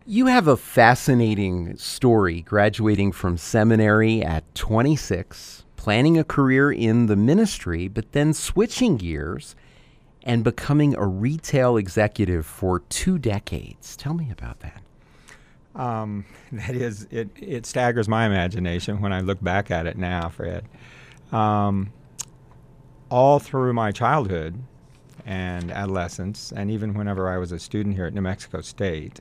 You have a fascinating story graduating from seminary at 26, planning a career in the ministry, but then switching gears and becoming a retail executive for 2 decades. Tell me about that. It staggers my imagination when I look back at it now, Fred. All through my childhood and adolescence, and even whenever I was a student here at New Mexico State,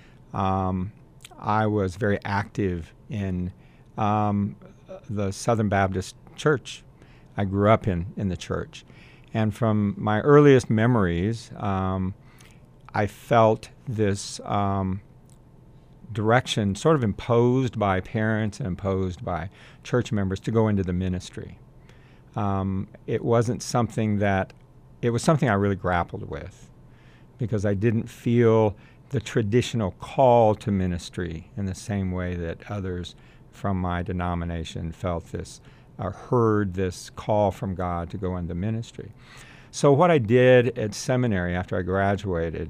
I was very active in the Southern Baptist Church. I grew up in the church. And from my earliest memories, I felt this direction sort of imposed by parents and imposed by church members to go into the ministry. It was something I really grappled with because I didn't feel the traditional call to ministry in the same way that others from my denomination felt this or heard this call from God to go into ministry. So what I did at seminary after I graduated,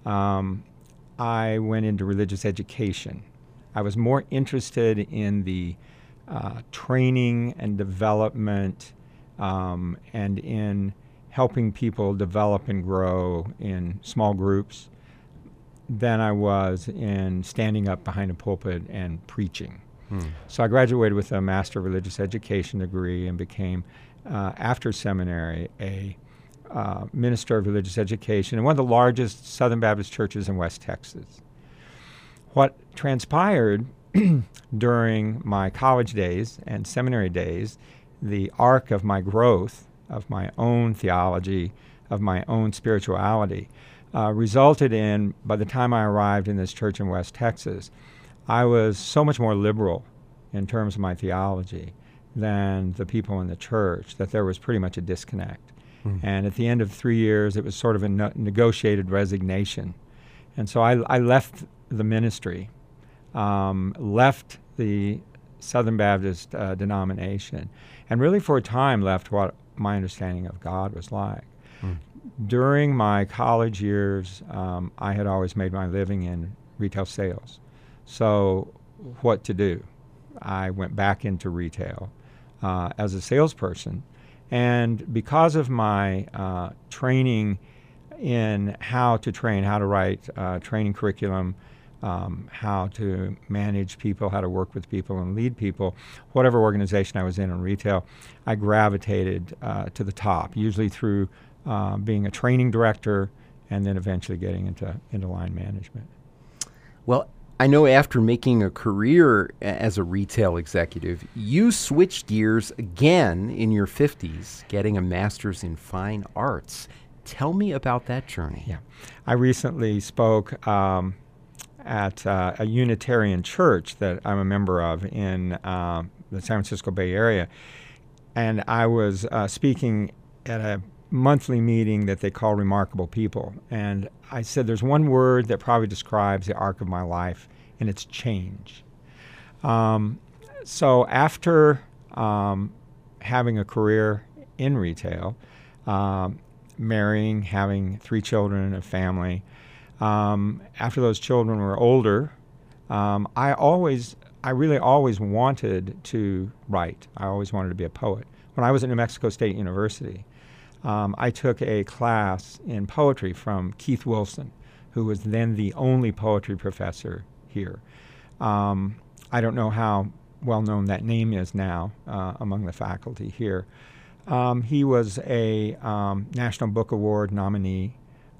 I went into religious education. I was more interested in the training and development and in helping people develop and grow in small groups than I was in standing up behind a pulpit and preaching. So I graduated with a Master of Religious Education degree and became, after seminary, a minister of religious education in one of the largest Southern Baptist churches in West Texas. What transpired during my college days and seminary days, the arc of my growth, of my own theology, of my own spirituality, resulted in, by the time I arrived in this church in West Texas, I was so much more liberal in terms of my theology than the people in the church that there was pretty much a disconnect. And at the end of 3 years, it was sort of a negotiated resignation. And so I left the ministry, left the Southern Baptist denomination, and really for a time left what my understanding of God was like. During my college years, I had always made my living in retail sales. So what to do? I went back into retail as a salesperson. And because of my training in how to train, how to write training curriculum, how to manage people, how to work with people and lead people, whatever organization I was in retail, I gravitated to the top, usually through being a training director and then eventually getting into line management. Well, I know after making a career as a retail executive, you switched gears again in your 50s, getting a master's in fine arts. Tell me about that journey. Yeah. I recently spoke at a Unitarian church that I'm a member of in the San Francisco Bay Area, and I was speaking at a monthly meeting that they call Remarkable People. And I said, there's one word that probably describes the arc of my life, and it's change. So after having a career in retail, marrying, having 3 children, a family, after those children were older, I really always wanted to write. I always wanted to be a poet. When I was at New Mexico State University, I took a class in poetry from Keith Wilson, who was then the only poetry professor here. I don't know how well known that name is now among the faculty here. He was a National Book Award nominee.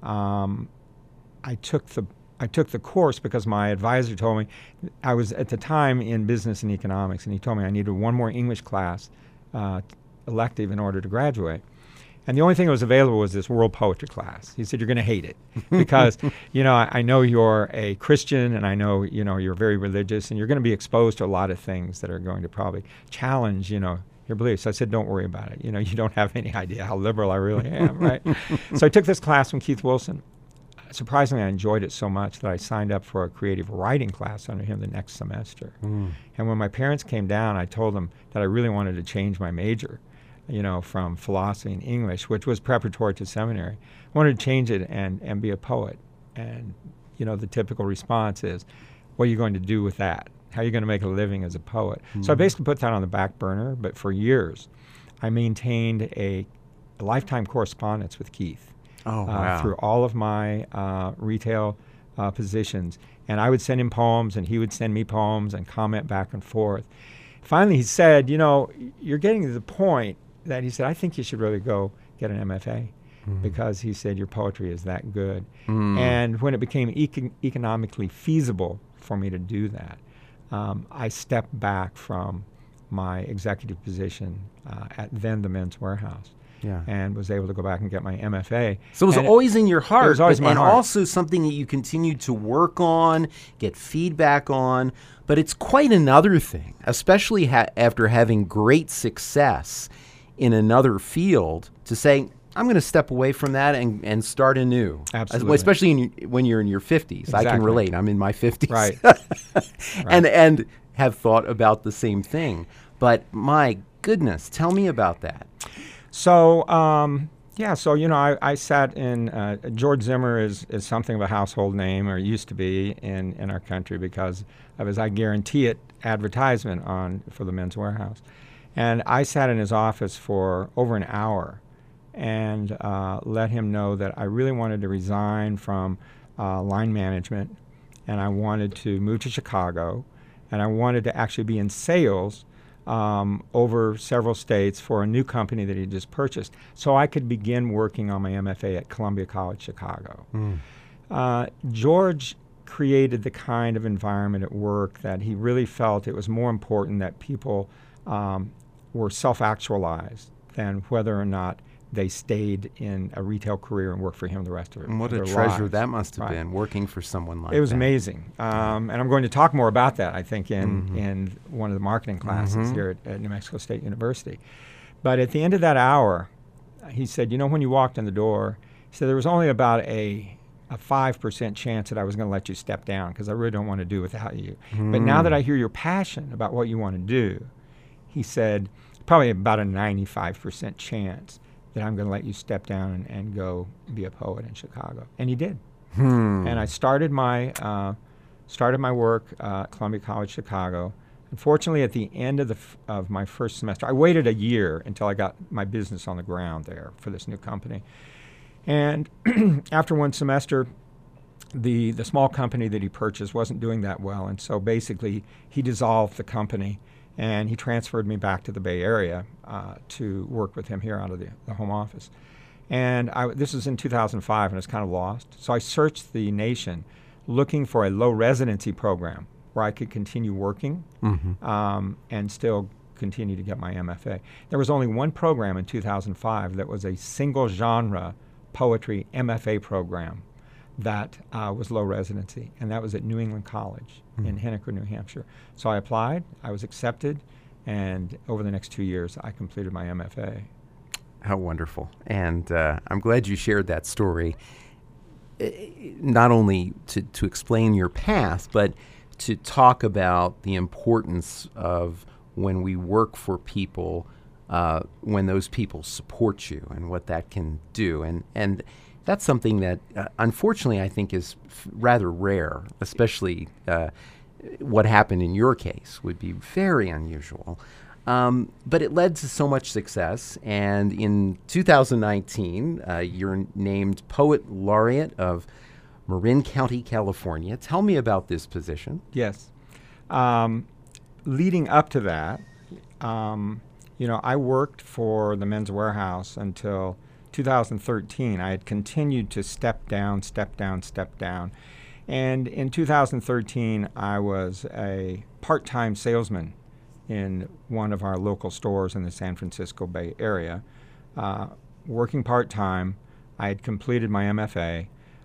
I took the course because my advisor told me, I was at the time in business and economics, and he told me I needed one more English class elective in order to graduate. And the only thing that was available was this world poetry class. He said, you're going to hate it because, I know you're a Christian and I know, you're very religious and you're going to be exposed to a lot of things that are going to probably challenge, your beliefs. I said, don't worry about it. You don't have any idea how liberal I really am, right? So I took this class from Keith Wilson. Surprisingly, I enjoyed it so much that I signed up for a creative writing class under him the next semester. And when my parents came down, I told them that I really wanted to change my major, from philosophy and English, which was preparatory to seminary. I wanted to change it and be a poet. And, the typical response is, what are you going to do with that? How are you going to make a living as a poet? So I basically put that on the back burner, but for years, I maintained a lifetime correspondence with Keith. Oh, wow. Through all of my retail positions. And I would send him poems, and he would send me poems and comment back and forth. Finally, he said, you're getting to the point that he said, I think you should really go get an MFA, because he said, your poetry is that good. And when it became economically feasible for me to do that, I stepped back from my executive position at then the Men's Wearhouse. Yeah. And was able to go back and get my MFA. So it was always in your heart, it was always in my heart. Also something that you continued to work on, get feedback on. But it's quite another thing, especially after having great success in another field, to say, I'm going to step away from that and start anew. Absolutely. Especially when you're in your 50s. Exactly. I can relate. I'm in my 50s. Right. And have thought about the same thing. But my goodness, tell me about that. So, I sat in, George Zimmer is something of a household name, or used to be in our country, because of his I Guarantee It advertisement for the Men's Wearhouse. And I sat in his office for over an hour and let him know that I really wanted to resign from line management, and I wanted to move to Chicago, and I wanted to actually be in sales over several states for a new company that he just purchased, so I could begin working on my MFA at Columbia College Chicago. George created the kind of environment at work that he really felt it was more important that people were self-actualized than whether or not they stayed in a retail career and worked for him the rest of it. And what a treasure that must have been, working for someone like that. It was amazing. And I'm going to talk more about that, I think, in one of the marketing classes here at New Mexico State University. But at the end of that hour, he said, when you walked in the door, he said there was only about a 5% chance that I was going to let you step down, because I really don't want to do without you. But now that I hear your passion about what you want to do, he said, probably about a 95% chance that I'm going to let you step down and go be a poet in Chicago. And he did. And I started my work at Columbia College Chicago. Unfortunately, at the end of my first semester, I waited a year until I got my business on the ground there for this new company. And after one semester, the small company that he purchased wasn't doing that well, and so basically he dissolved the company, and he transferred me back to the Bay Area to work with him here out of the home office. And this was in 2005, and it's kind of lost. So I searched the nation looking for a low residency program where I could continue working and still continue to get my MFA. There was only one program in 2005 that was a single genre poetry MFA program that was low residency, and that was at New England College in Henniker, New Hampshire. So I applied, I was accepted, and over the next 2 years, I completed my MFA. How wonderful. And I'm glad you shared that story, not only to explain your path, but to talk about the importance of when we work for people, when those people support you and what that can do. And that's something that, unfortunately, I think is rather rare, especially what happened in your case would be very unusual. But it led to so much success, and in 2019, you're named Poet Laureate of Marin County, California. Tell me about this position. Yes. Leading up to that, I worked for the Men's Wearhouse until 2013. I had continued to step down. And in 2013, I was a part-time salesman in one of our local stores in the San Francisco Bay Area, working part-time. I had completed my MFA.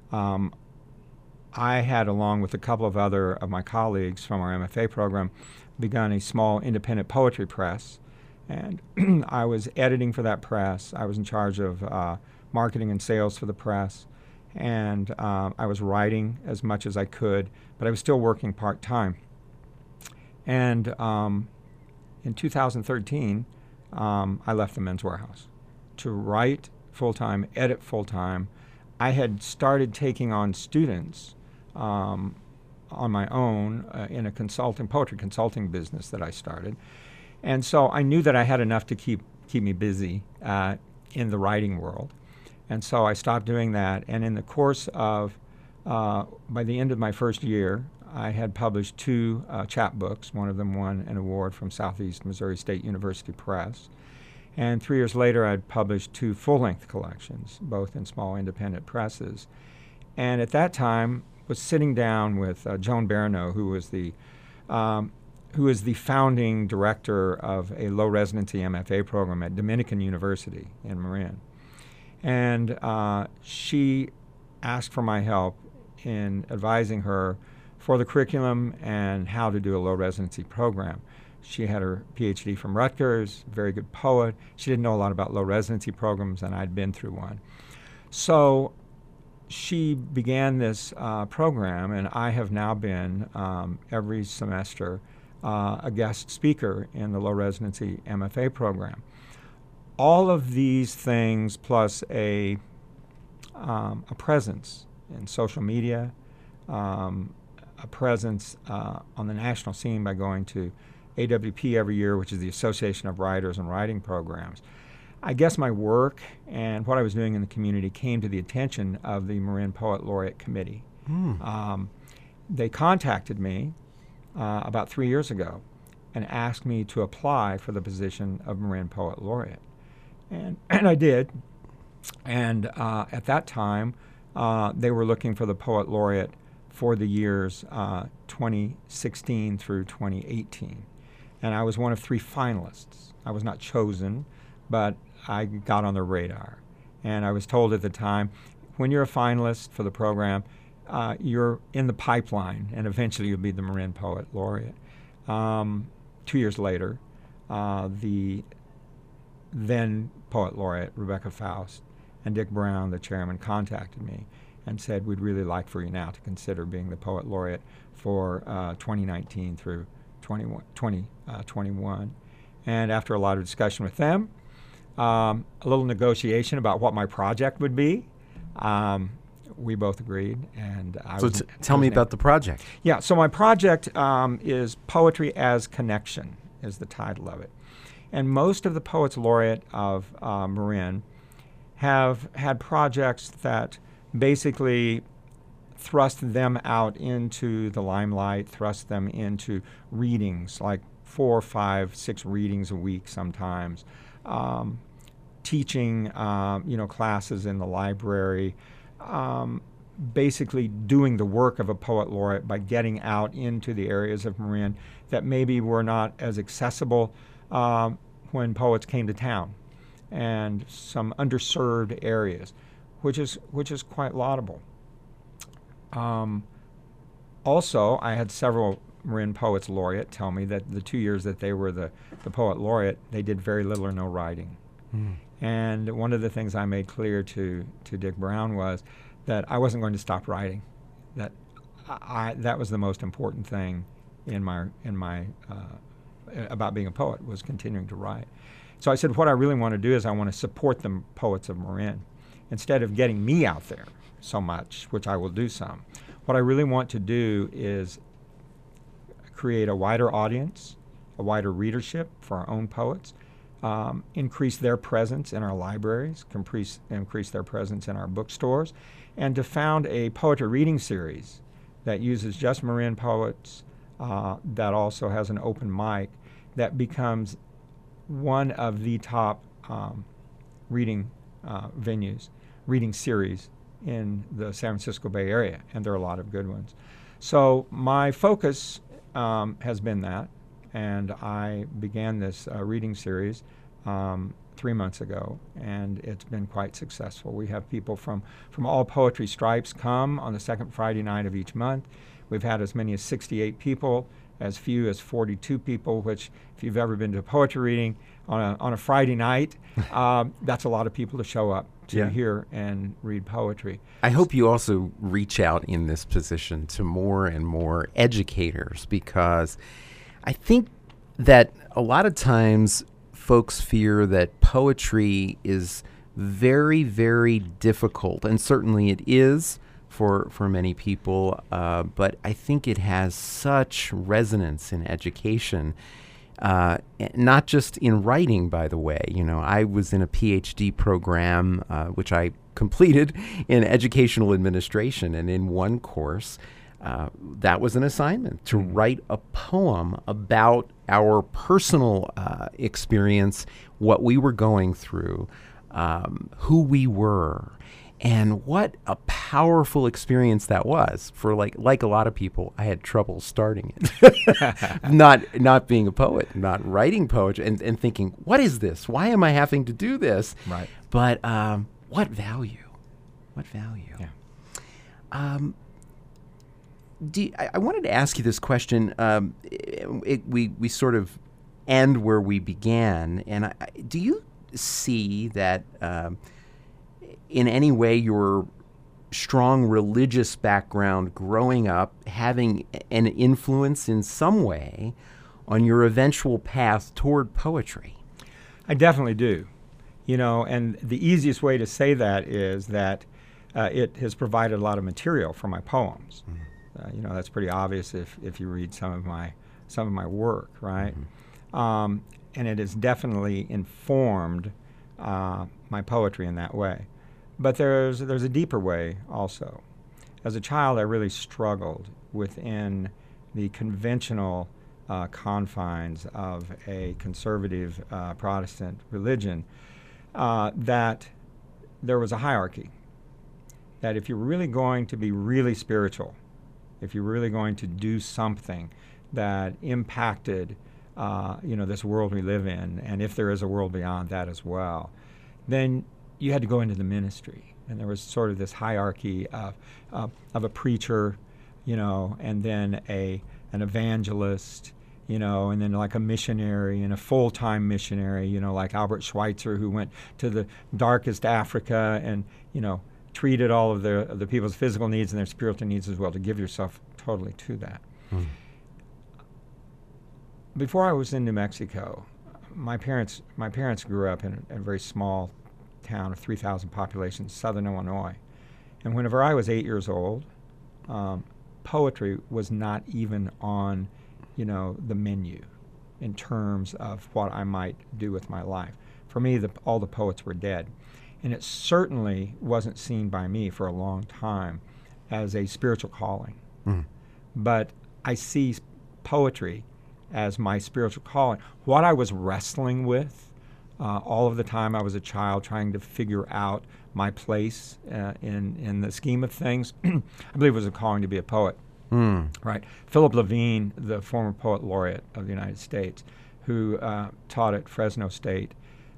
I had, along with a couple of other of my colleagues from our MFA program, begun a small independent poetry press. And I was editing for that press. I was in charge of marketing and sales for the press. And I was writing as much as I could, but I was still working part-time. And in 2013, I left the Men's Wearhouse to write full-time, edit full-time. I had started taking on students on my own in a poetry consulting business that I started. And so I knew that I had enough to keep me busy in the writing world. And so I stopped doing that. And in the course of, by the end of my first year, I had published 2 chapbooks. One of them won an award from Southeast Missouri State University Press. And 3 years later, I'd published 2 full-length collections, both in small independent presses. And at that time, was sitting down with Joan Barano, who was the founding director of a low residency MFA program at Dominican University in Marin. And she asked for my help in advising her for the curriculum and how to do a low residency program. She had her PhD from Rutgers, very good poet. She didn't know a lot about low residency programs, and I'd been through one. So she began this program, and I have now been every semester a guest speaker in the low residency MFA program. All of these things, plus a presence in social media, a presence on the national scene by going to AWP every year, which is the Association of Writers and Writing Programs. I guess my work and what I was doing in the community came to the attention of the Marin Poet Laureate Committee. They contacted me about 3 years ago and asked me to apply for the position of Marin Poet Laureate. And I did. And at that time, they were looking for the Poet Laureate for the years 2016 through 2018. And I was one of 3 finalists. I was not chosen, but I got on their radar. And I was told at the time, when you're a finalist for the program, you're in the pipeline, and eventually you'll be the Marin Poet Laureate. 2 years later, the then Poet Laureate, Rebecca Faust, and Dick Brown, the chairman, contacted me and said, we'd really like for you now to consider being the Poet Laureate for 2019 through 2021. And after a lot of discussion with them, a little negotiation about what my project would be, we both agreed. And tell me about the project. Yeah, so my project is Poetry as Connection, is the title of it. And most of the Poets Laureate of Marin have had projects that basically thrust them out into the limelight, thrust them into readings, like 4, 5, 6 readings a week sometimes, teaching classes in the library, basically doing the work of a Poet Laureate by getting out into the areas of Marin that maybe were not as accessible when poets came to town, and some underserved areas, which is quite laudable. Also, I had several Marin Poets Laureate tell me that the 2 years that they were the Poet Laureate, they did very little or no writing. And one of the things I made clear to Dick Brown was that I wasn't going to stop writing. That that was the most important thing in my about being a poet, was continuing to write. So I said, what I really want to do is I want to support the poets of Marin. Instead of getting me out there so much, which I will do some, what I really want to do is create a wider audience, a wider readership for our own poets, increase their presence in our libraries, increase their presence in our bookstores, and to found a poetry reading series that uses just Marin poets, that also has an open mic, that becomes one of the top reading venues, reading series in the San Francisco Bay Area, and there are a lot of good ones. So my focus has been that, and I began this reading series 3 months ago, and it's been quite successful. We have people from all poetry stripes come on the second Friday night of each month. We've had as many as 68 people, as few as 42 people, which, if you've ever been to a poetry reading on a Friday night, that's a lot of people to show up to hear and read poetry. I hope you also reach out in this position to more and more educators, because I think that a lot of times folks fear that poetry is very, very difficult, and certainly it is, for many people, but I think it has such resonance in education, not just in writing, by the way. You know, I was in a PhD program, which I completed in educational administration, and in one course, that was an assignment to write a poem about our personal experience, what we were going through, who we were. And what a powerful experience that was. For like a lot of people, I had trouble starting it. not being a poet, not writing poetry, and thinking, what is this? Why am I having to do this? Right. But what value? What value? Yeah. I wanted to ask you this question. We sort of end where we began. And do you see that in any way your strong religious background growing up having an influence in some way on your eventual path toward poetry? I definitely do. You know, and the easiest way to say that is that it has provided a lot of material for my poems. You know, that's pretty obvious if you read some of my work, right? And it has definitely informed my poetry in that way. But there's a deeper way also. As a child, I really struggled within the conventional confines of a conservative Protestant religion, that there was a hierarchy. That if you're really going to be really spiritual, if you're really going to do something that impacted this world we live in, and if there is a world beyond that as well, then you had to go into the ministry. And there was sort of this hierarchy of a preacher, you know, and then an evangelist, you know, and then like a missionary and a full-time missionary, you know, like Albert Schweitzer, who went to the darkest Africa and, you know, treated all of the people's physical needs and their spiritual needs as well, to give yourself totally to that. Before I was in New Mexico, my parents grew up in a very small town of 3,000 population, southern Illinois. And whenever I was 8 years old, poetry was not even on, you know, the menu in terms of what I might do with my life. For me, all the poets were dead. And it certainly wasn't seen by me for a long time as a spiritual calling. But I see poetry as my spiritual calling. What I was wrestling with all of the time I was a child, trying to figure out my place in the scheme of things, I believe it was a calling to be a poet. Right. Philip Levine, the former poet laureate of the United States, who taught at Fresno State,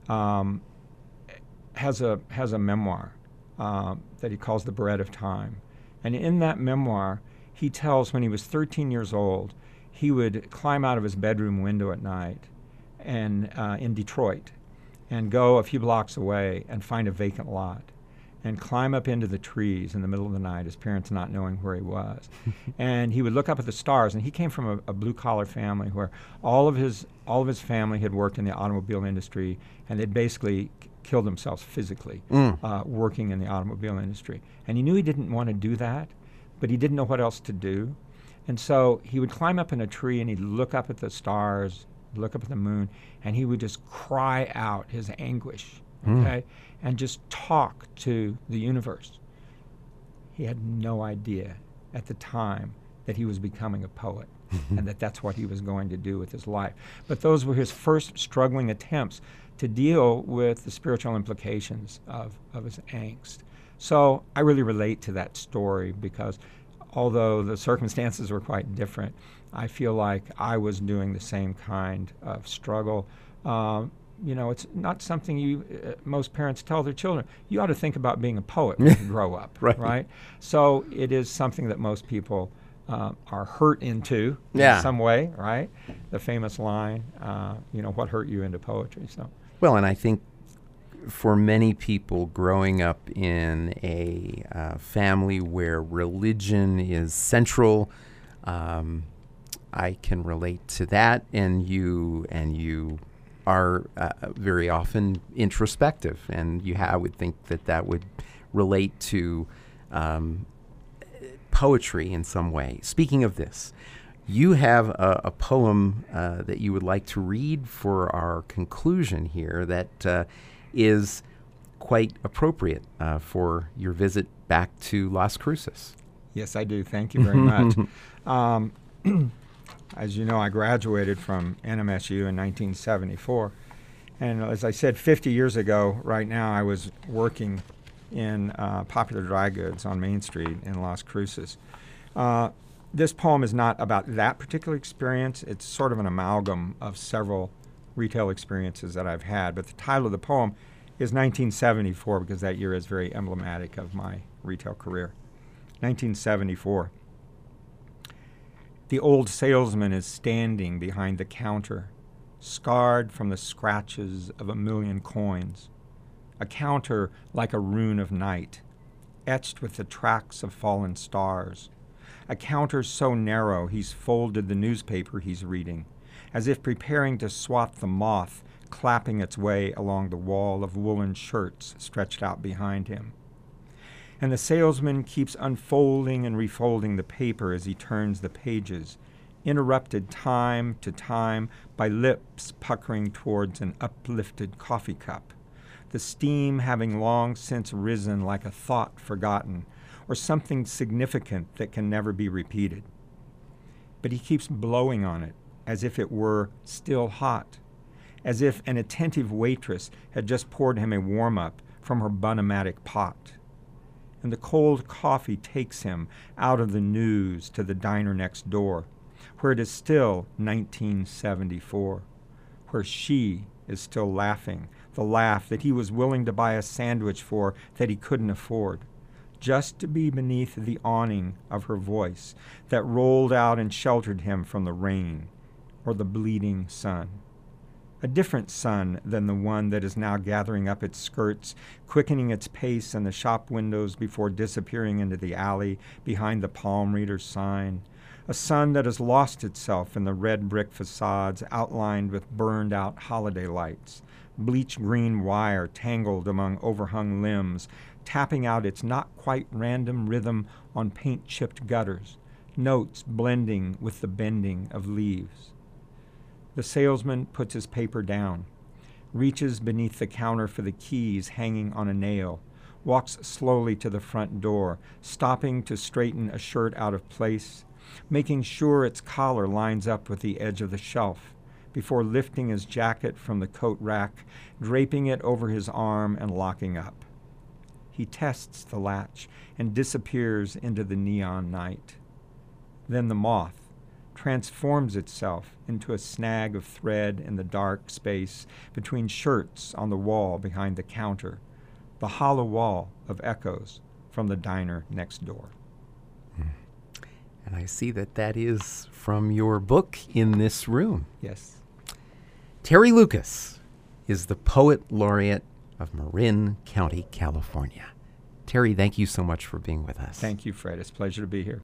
has a memoir that he calls The Bread of Time. And in that memoir, he tells when he was 13 years old, he would climb out of his bedroom window at night and in Detroit and go a few blocks away and find a vacant lot and climb up into the trees in the middle of the night, his parents not knowing where he was. And he would look up at the stars, and he came from a blue-collar family where all of his family had worked in the automobile industry, and they'd basically killed themselves physically working in the automobile industry. And he knew he didn't want to do that, but he didn't know what else to do. And so he would climb up in a tree, and he'd look up at the stars, look up at the moon, and he would just cry out his anguish, okay, and just talk to the universe. He had no idea at the time that he was becoming a poet and that's what he was going to do with his life. But those were his first struggling attempts to deal with the spiritual implications of his angst. So I really relate to that story because although the circumstances were quite different, I feel like I was doing the same kind of struggle. You know, it's not something most parents tell their children. You ought to think about being a poet when you grow up, right? So it is something that most people are hurt into in some way, right? The famous line, you know, what hurt you into poetry? So. Well, and I think for many people growing up in a family where religion is central, I can relate to that, and you are very often introspective, and I would think that would relate to poetry in some way. Speaking of this, you have a poem that you would like to read for our conclusion here that is quite appropriate for your visit back to Las Cruces. Yes, I do. Thank you very much. As you know, I graduated from NMSU in 1974. And as I said, 50 years ago, right now, I was working in Popular Dry Goods on Main Street in Las Cruces. This poem is not about that particular experience. It's sort of an amalgam of several retail experiences that I've had. But the title of the poem is 1974 because that year is very emblematic of my retail career. 1974. The old salesman is standing behind the counter, scarred from the scratches of 1,000,000 coins. A counter like a rune of night, etched with the tracks of fallen stars. A counter so narrow he's folded the newspaper he's reading, as if preparing to swat the moth clapping its way along the wall of woolen shirts stretched out behind him. And the salesman keeps unfolding and refolding the paper as he turns the pages, interrupted time to time by lips puckering towards an uplifted coffee cup, the steam having long since risen like a thought forgotten, or something significant that can never be repeated. But he keeps blowing on it as if it were still hot, as if an attentive waitress had just poured him a warm-up from her Bun-O-Matic pot. And the cold coffee takes him out of the news to the diner next door, where it is still 1974, where she is still laughing, the laugh that he was willing to buy a sandwich for that he couldn't afford, just to be beneath the awning of her voice that rolled out and sheltered him from the rain or the bleeding sun. A different sun than the one that is now gathering up its skirts, quickening its pace in the shop windows before disappearing into the alley behind the palm reader's sign. A sun that has lost itself in the red brick facades outlined with burned-out holiday lights, bleach green wire tangled among overhung limbs, tapping out its not-quite-random rhythm on paint-chipped gutters, notes blending with the bending of leaves. The salesman puts his paper down, reaches beneath the counter for the keys hanging on a nail, walks slowly to the front door, stopping to straighten a shirt out of place, making sure its collar lines up with the edge of the shelf, before lifting his jacket from the coat rack, draping it over his arm and locking up. He tests the latch and disappears into the neon night. Then the moth transforms itself into a snag of thread in the dark space between shirts on the wall behind the counter, the hollow wall of echoes from the diner next door. And I see that that is from your book, In This Room. Yes. Terry Lucas is the Poet Laureate of Marin County, California. Terry, thank you so much for being with us. Thank you, Fred. It's a pleasure to be here.